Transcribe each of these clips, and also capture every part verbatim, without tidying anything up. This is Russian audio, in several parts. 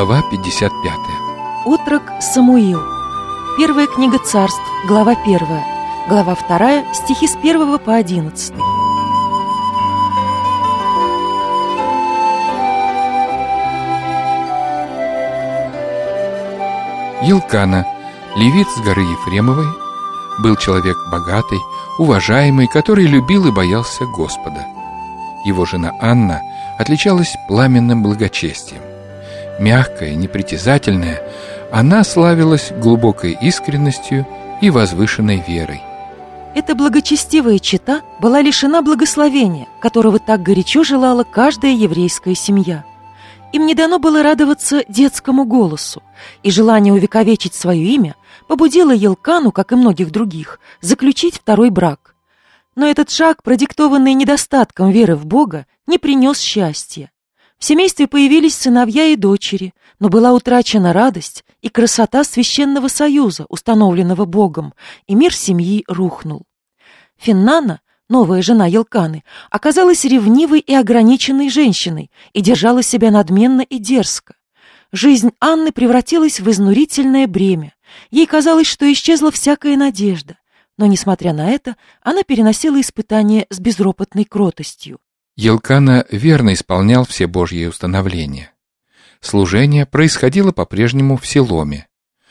Глава пятьдесят пятая. Отрок Самуил. Первая книга Царств, глава первая. Глава вторая, стихи с первого по одиннадцатый. Елкана, левит с горы Ефремовой, был человек богатый, уважаемый, который любил и боялся Господа. Его жена Анна отличалась пламенным благочестием. Мягкая, непритязательная, она славилась глубокой искренностью и возвышенной верой. Эта благочестивая чета была лишена благословения, которого так горячо желала каждая еврейская семья. Им не дано было радоваться детскому голосу, и желание увековечить свое имя побудило Елкану, как и многих других, заключить второй брак. Но этот шаг, продиктованный недостатком веры в Бога, не принес счастья. В семействе появились сыновья и дочери, но была утрачена радость и красота священного союза, установленного Богом, и мир семьи рухнул. Финнана, новая жена Елканы, оказалась ревнивой и ограниченной женщиной и держала себя надменно и дерзко. Жизнь Анны превратилась в изнурительное бремя. Ей казалось, что исчезла всякая надежда. Но, несмотря на это, она переносила испытания с безропотной кротостью. Елкана верно исполнял все Божьи установления. Служение происходило по-прежнему в Силоме.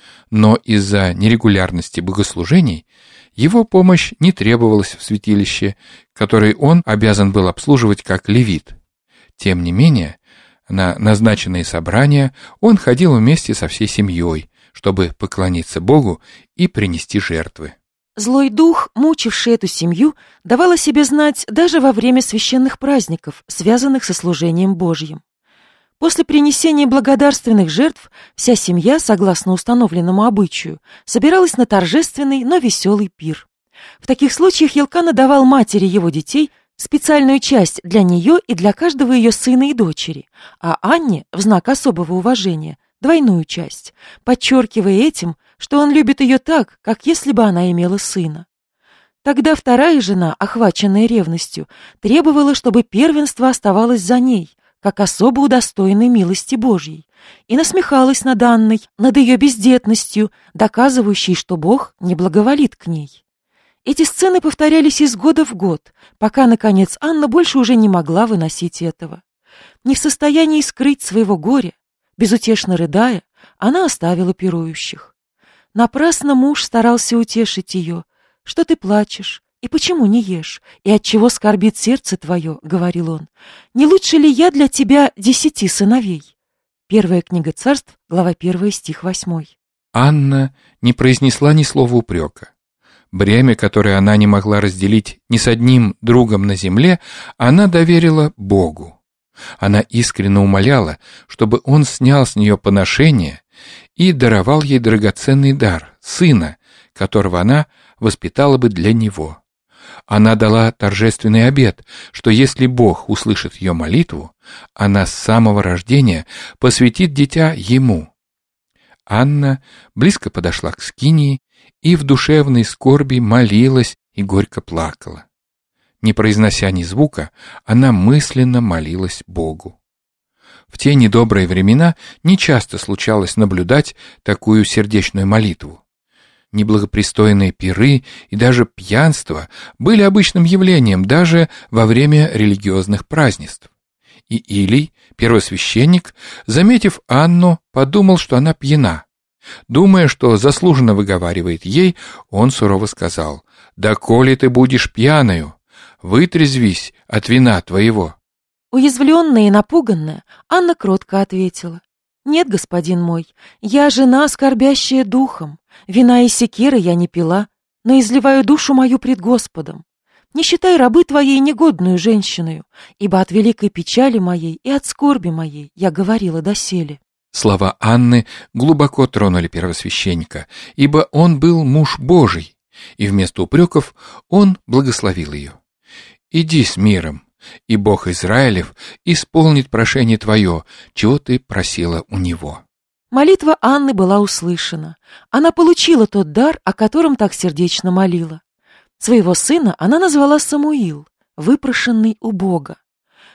Но из-за нерегулярности богослужений его помощь не требовалась в святилище, которое он обязан был обслуживать как левит. Тем не менее, на назначенные собрания он ходил вместе со всей семьей, чтобы поклониться Богу и принести жертвы. Злой дух, мучивший эту семью, давал о себе знать даже во время священных праздников, связанных со служением Божьим. После принесения благодарственных жертв вся семья, согласно установленному обычаю, собиралась на торжественный, но веселый пир. В таких случаях Елкана давал матери его детей специальную часть для нее и для каждого ее сына и дочери, а Анне, в знак особого уважения, двойную часть, подчеркивая этим, что он любит ее так, как если бы она имела сына. Тогда вторая жена, охваченная ревностью, требовала, чтобы первенство оставалось за ней, как особо удостоенной милости Божьей, и насмехалась над Анной, над ее бездетностью, доказывающей, что Бог не благоволит к ней. Эти сцены повторялись из года в год, пока, наконец, Анна больше уже не могла выносить этого. Не в состоянии скрыть своего горя, безутешно рыдая, она оставила пирующих. Напрасно муж старался утешить ее. «Что ты плачешь? И почему не ешь? И отчего скорбит сердце твое?» — говорил он. «Не лучше ли я для тебя десяти сыновей?» Первая книга Царств, глава первая, стих восьмой. Анна не произнесла ни слова упрека. Бремя, которое она не могла разделить ни с одним другом на земле, она доверила Богу. Она искренне умоляла, чтобы он снял с нее поношение и даровал ей драгоценный дар, сына, которого она воспитала бы для него. Она дала торжественный обет, что если Бог услышит ее молитву, она с самого рождения посвятит дитя ему. Анна близко подошла к скинии и в душевной скорби молилась и горько плакала. Не произнося ни звука, она мысленно молилась Богу. В те недобрые времена нечасто случалось наблюдать такую сердечную молитву. Неблагопристойные пиры и даже пьянство были обычным явлением даже во время религиозных празднеств. И Илий, первосвященник, заметив Анну, подумал, что она пьяна. Думая, что заслуженно выговаривает ей, он сурово сказал: «Доколе ты будешь пьяною? Вытрезвись от вина твоего». Уязвленная и напуганная, Анна кротко ответила: «Нет, господин мой, я жена, скорбящая духом. Вина и секиры я не пила, но изливаю душу мою пред Господом. Не считай рабы твоей негодную женщиною, ибо от великой печали моей и от скорби моей я говорила доселе». Слова Анны глубоко тронули первосвященника, ибо он был муж Божий, и вместо упреков он благословил ее. «Иди с миром, и Бог Израилев исполнит прошение твое, чего ты просила у него». Молитва Анны была услышана. Она получила тот дар, о котором так сердечно молила. Своего сына она назвала Самуил, выпрошенный у Бога.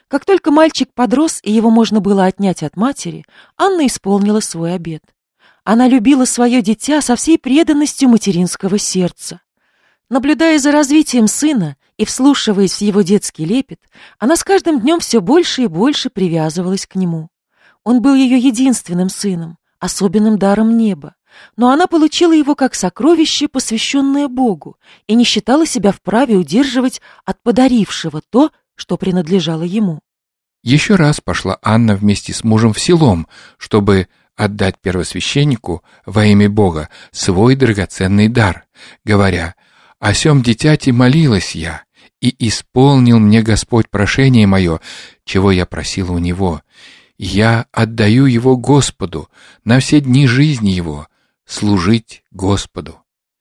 Как только мальчик подрос и его можно было отнять от матери, Анна исполнила свой обет. Она любила свое дитя со всей преданностью материнского сердца. Наблюдая за развитием сына и вслушиваясь в его детский лепет, она с каждым днем все больше и больше привязывалась к нему. Он был ее единственным сыном, особенным даром неба, но она получила его как сокровище, посвященное Богу, и не считала себя вправе удерживать от подарившего то, что принадлежало ему. Еще раз пошла Анна вместе с мужем в Силом, чтобы отдать первосвященнику во имя Бога свой драгоценный дар, говоря: «О сем дитяти молилась я, и исполнил мне Господь прошение мое, чего я просила у Него. Я отдаю его Господу на все дни жизни его, служить Господу».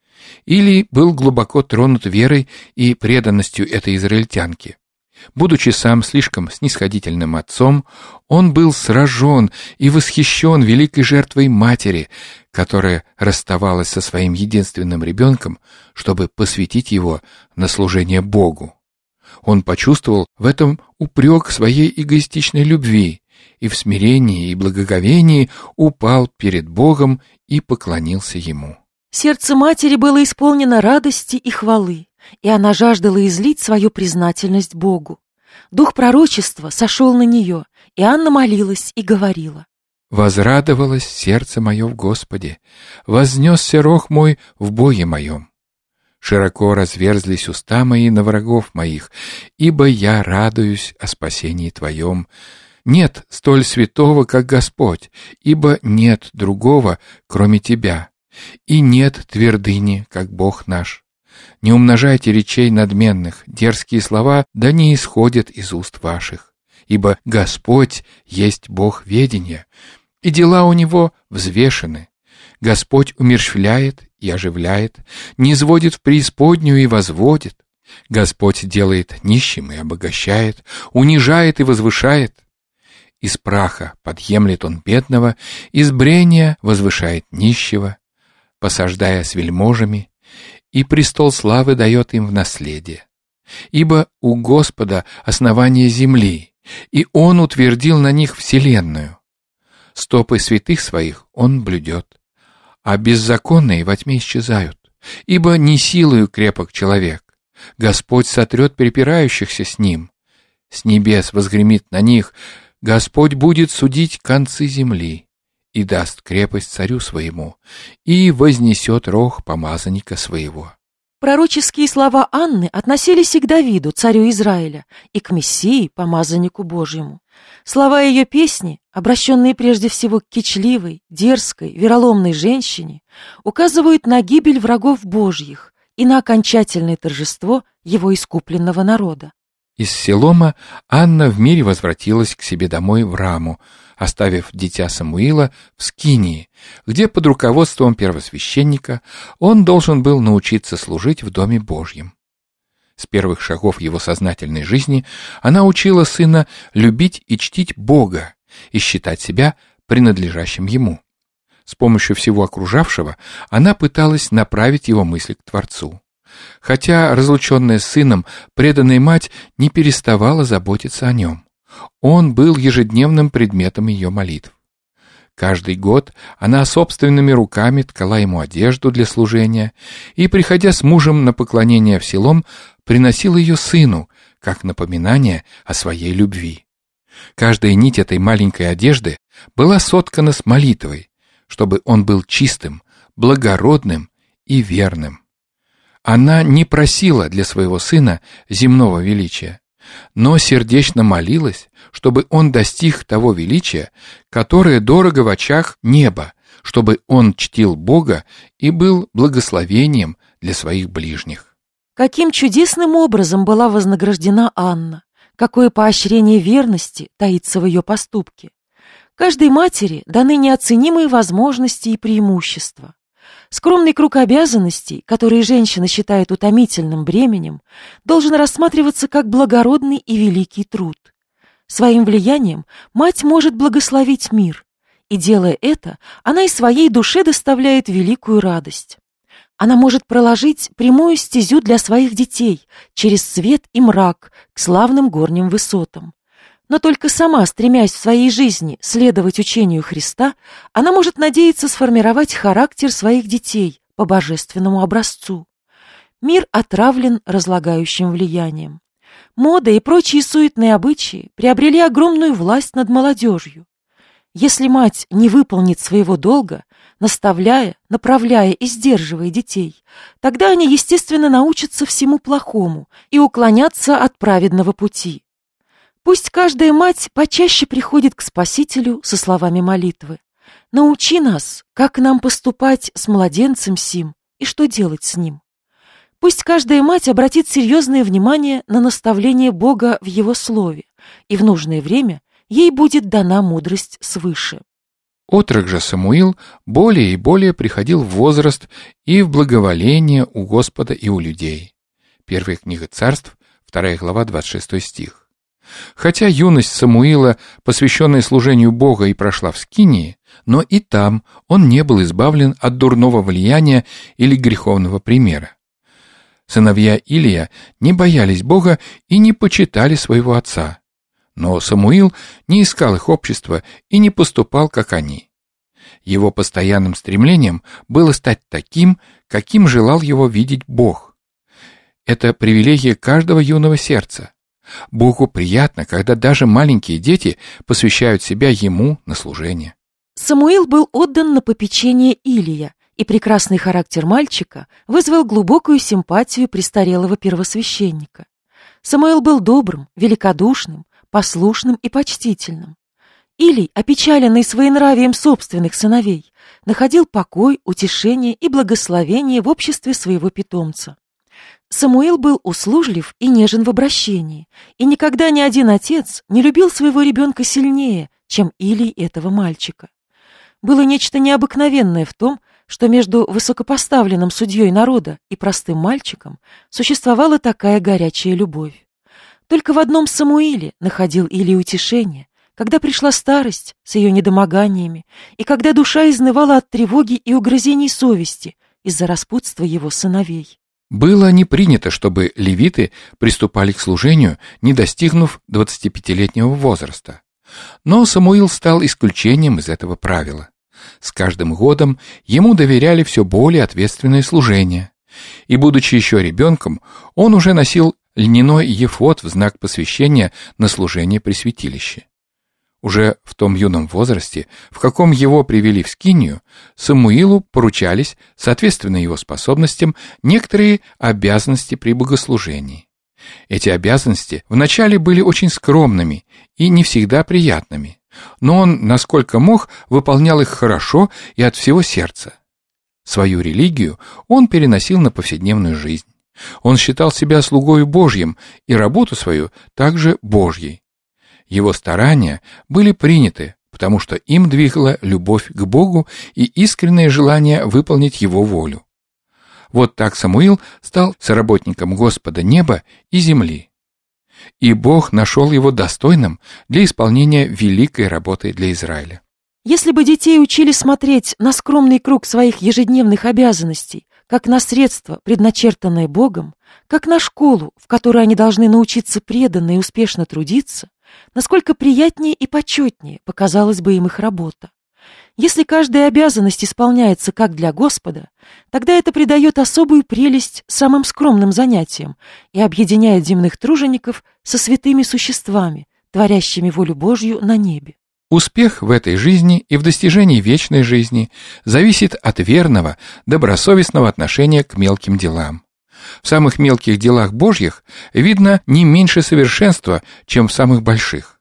Или был глубоко тронут верой и преданностью этой израильтянки. Будучи сам слишком снисходительным отцом, он был сражен и восхищен великой жертвой матери, которая расставалась со своим единственным ребенком, чтобы посвятить его на служение Богу. Он почувствовал в этом упрек своей эгоистичной любви и в смирении и благоговении упал перед Богом и поклонился Ему. Сердце матери было исполнено радости и хвалы, и она жаждала излить свою признательность Богу. Дух пророчества сошел на нее, и Анна молилась и говорила: «Возрадовалось сердце мое в Господе, вознесся рог мой в Боге моем. Широко разверзлись уста мои на врагов моих, ибо я радуюсь о спасении Твоем. Нет столь святого, как Господь, ибо нет другого, кроме Тебя, и нет твердыни, как Бог наш. Не умножайте речей надменных, дерзкие слова да не исходят из уст ваших, ибо Господь есть Бог ведения, и дела у Него взвешены. Господь умерщвляет и оживляет, низводит в преисподнюю и возводит. Господь делает нищим и обогащает, унижает и возвышает. Из праха подъемлет Он бедного, из брения возвышает нищего, посаждая с вельможами, и престол славы дает им в наследие. Ибо у Господа основание земли, и Он утвердил на них вселенную. Стопы святых своих Он блюдет, а беззаконные во тьме исчезают. Ибо не силою крепок человек, Господь сотрет препирающихся с Ним. С небес возгремит на них, Господь будет судить концы земли, и даст крепость царю своему, и вознесет рог помазанника своего». Пророческие слова Анны относились и к Давиду, царю Израиля, и к Мессии, помазаннику Божьему. Слова ее песни, обращенные прежде всего к кичливой, дерзкой, вероломной женщине, указывают на гибель врагов Божьих и на окончательное торжество его искупленного народа. Из Силома Анна в мире возвратилась к себе домой в Раму, оставив дитя Самуила в Скинии, где под руководством первосвященника он должен был научиться служить в Доме Божьем. С первых шагов его сознательной жизни она учила сына любить и чтить Бога и считать себя принадлежащим Ему. С помощью всего окружавшего она пыталась направить его мысли к Творцу. Хотя, разлученная с сыном, преданная мать не переставала заботиться о нем. Он был ежедневным предметом ее молитв. Каждый год она собственными руками ткала ему одежду для служения и, приходя с мужем на поклонение в Силом, приносила ее сыну, как напоминание о своей любви. Каждая нить этой маленькой одежды была соткана с молитвой, чтобы он был чистым, благородным и верным. Она не просила для своего сына земного величия, но сердечно молилась, чтобы он достиг того величия, которое дорого в очах неба, чтобы он чтил Бога и был благословением для своих ближних. Каким чудесным образом была вознаграждена Анна, какое поощрение верности таится в ее поступке. Каждой матери даны неоценимые возможности и преимущества. Скромный круг обязанностей, которые женщина считает утомительным бременем, должен рассматриваться как благородный и великий труд. Своим влиянием мать может благословить мир, и, делая это, она и своей душе доставляет великую радость. Она может проложить прямую стезю для своих детей через свет и мрак к славным горним высотам. Но только сама, стремясь в своей жизни следовать учению Христа, она может надеяться сформировать характер своих детей по божественному образцу. Мир отравлен разлагающим влиянием. Мода и прочие суетные обычаи приобрели огромную власть над молодежью. Если мать не выполнит своего долга, наставляя, направляя и сдерживая детей, тогда они, естественно, научатся всему плохому и уклонятся от праведного пути. Пусть каждая мать почаще приходит к Спасителю со словами молитвы: «Научи нас, как нам поступать с младенцем сим и что делать с ним». Пусть каждая мать обратит серьезное внимание на наставление Бога в Его Слове, и в нужное время ей будет дана мудрость свыше. Отрок же Самуил более и более приходил в возраст и в благоволение у Господа и у людей. Первая книга Царств, вторая глава, двадцать шестой стих. Хотя юность Самуила, посвященная служению Бога, и прошла в Скинии, но и там он не был избавлен от дурного влияния или греховного примера. Сыновья Илия не боялись Бога и не почитали своего отца. Но Самуил не искал их общества и не поступал, как они. Его постоянным стремлением было стать таким, каким желал его видеть Бог. Это привилегия каждого юного сердца. Богу приятно, когда даже маленькие дети посвящают себя Ему на служение. Самуил был отдан на попечение Илия, и прекрасный характер мальчика вызвал глубокую симпатию престарелого первосвященника. Самуил был добрым, великодушным, послушным и почтительным. Илий, опечаленный своенравием собственных сыновей, находил покой, утешение и благословение в обществе своего питомца. Самуил был услужлив и нежен в обращении, и никогда ни один отец не любил своего ребенка сильнее, чем Илий этого мальчика. Было нечто необыкновенное в том, что между высокопоставленным судьей народа и простым мальчиком существовала такая горячая любовь. Только в одном Самуиле находил Илий утешение, когда пришла старость с ее недомоганиями, и когда душа изнывала от тревоги и угрызений совести из-за распутства его сыновей. Было не принято, чтобы левиты приступали к служению, не достигнув двадцатипятилетнего возраста. Но Самуил стал исключением из этого правила. С каждым годом ему доверяли все более ответственное служение. И, будучи еще ребенком, он уже носил льняной ефод в знак посвящения на служение при святилище. Уже в том юном возрасте, в каком его привели в Скинию, Самуилу поручались, соответственно его способностям, некоторые обязанности при богослужении. Эти обязанности вначале были очень скромными и не всегда приятными, но он, насколько мог, выполнял их хорошо и от всего сердца. Свою религию он переносил на повседневную жизнь. Он считал себя слугою Божьим и работу свою также Божьей. Его старания были приняты, потому что им двигала любовь к Богу и искреннее желание выполнить Его волю. Вот так Самуил стал соработником Господа неба и земли. И Бог нашел его достойным для исполнения великой работы для Израиля. Если бы детей учили смотреть на скромный круг своих ежедневных обязанностей, как на средство, предначертанное Богом, как на школу, в которой они должны научиться преданно и успешно трудиться, насколько приятнее и почетнее показалась бы им их работа. Если каждая обязанность исполняется как для Господа, тогда это придает особую прелесть самым скромным занятиям и объединяет земных тружеников со святыми существами, творящими волю Божью на небе. Успех в этой жизни и в достижении вечной жизни зависит от верного, добросовестного отношения к мелким делам. В самых мелких делах Божьих видно не меньше совершенства, чем в самых больших.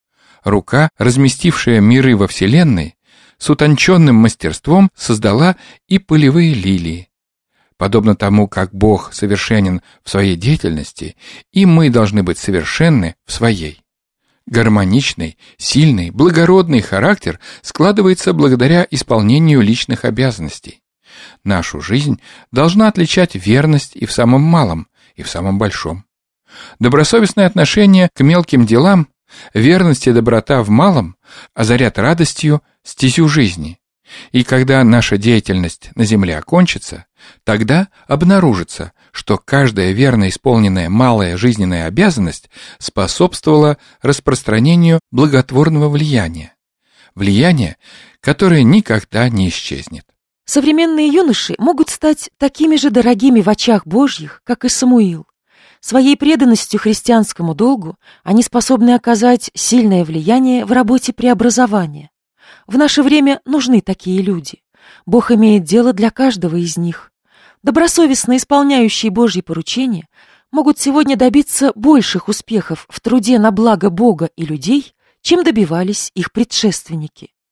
Рука, разместившая миры во Вселенной, с утонченным мастерством создала и полевые лилии. Подобно тому, как Бог совершенен в своей деятельности, и мы должны быть совершенны в своей. Гармоничный, сильный, благородный характер складывается благодаря исполнению личных обязанностей. Нашу жизнь должна отличать верность и в самом малом, и в самом большом. Добросовестное отношение к мелким делам, верность и доброта в малом озарят радостью стезю жизни, И когда наша деятельность на земле окончится, тогда обнаружится, что каждая верно исполненная малая жизненная обязанность способствовала распространению благотворного влияния. Влияние, которое никогда не исчезнет. Современные юноши могут стать такими же дорогими в очах Божьих, как и Самуил. Своей преданностью христианскому долгу они способны оказать сильное влияние в работе преобразования. В наше время нужны такие люди. Бог имеет дело для каждого из них. Добросовестно исполняющие Божьи поручения могут сегодня добиться больших успехов в труде на благо Бога и людей, чем добивались их предшественники.